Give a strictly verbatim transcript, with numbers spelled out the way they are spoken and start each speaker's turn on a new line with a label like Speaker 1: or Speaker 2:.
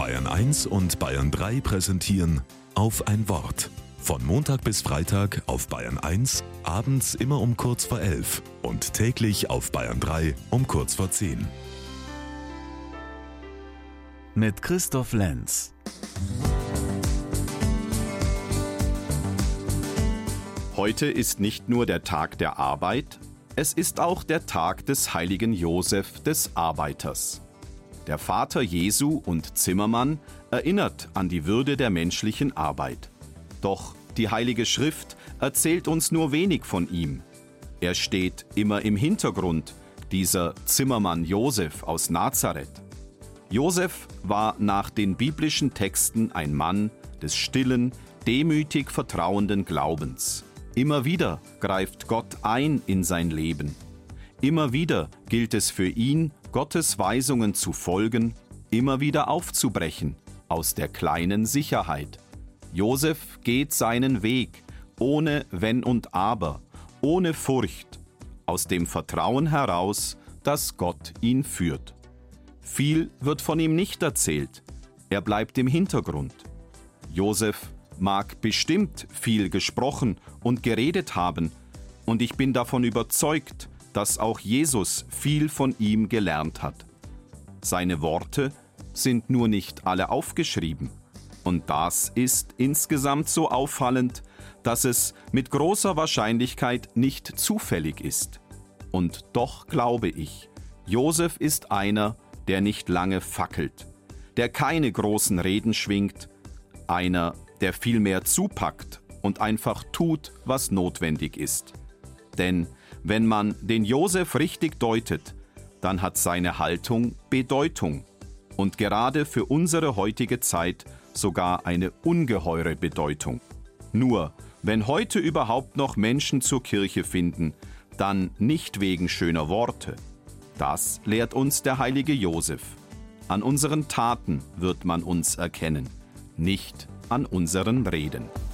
Speaker 1: Bayern eins und Bayern drei präsentieren Auf ein Wort. Von Montag bis Freitag auf Bayern eins, abends immer um kurz vor elf und täglich auf Bayern drei um kurz vor zehn.
Speaker 2: Mit Christoph Lenz.
Speaker 3: Heute ist nicht nur der Tag der Arbeit, es ist auch der Tag des heiligen Josef des Arbeiters. Der Vater Jesu und Zimmermann erinnert an die Würde der menschlichen Arbeit. Doch die Heilige Schrift erzählt uns nur wenig von ihm. Er steht immer im Hintergrund, dieser Zimmermann Josef aus Nazareth. Josef war nach den biblischen Texten ein Mann des stillen, demütig vertrauenden Glaubens. Immer wieder greift Gott ein in sein Leben. Immer wieder gilt es für ihn, Gottes Weisungen zu folgen, immer wieder aufzubrechen aus der kleinen Sicherheit. Josef geht seinen Weg, ohne Wenn und Aber, ohne Furcht, aus dem Vertrauen heraus, dass Gott ihn führt. Viel wird von ihm nicht erzählt, er bleibt im Hintergrund. Josef mag bestimmt viel gesprochen und geredet haben, und ich bin davon überzeugt, dass auch Jesus viel von ihm gelernt hat. Seine Worte sind nur nicht alle aufgeschrieben. Und das ist insgesamt so auffallend, dass es mit großer Wahrscheinlichkeit nicht zufällig ist. Und doch glaube ich, Josef ist einer, der nicht lange fackelt, der keine großen Reden schwingt, einer, der vielmehr zupackt und einfach tut, was notwendig ist. Denn wenn man den Josef richtig deutet, dann hat seine Haltung Bedeutung und gerade für unsere heutige Zeit sogar eine ungeheure Bedeutung. Nur, wenn heute überhaupt noch Menschen zur Kirche finden, dann nicht wegen schöner Worte. Das lehrt uns der heilige Josef. An unseren Taten wird man uns erkennen, nicht an unseren Reden.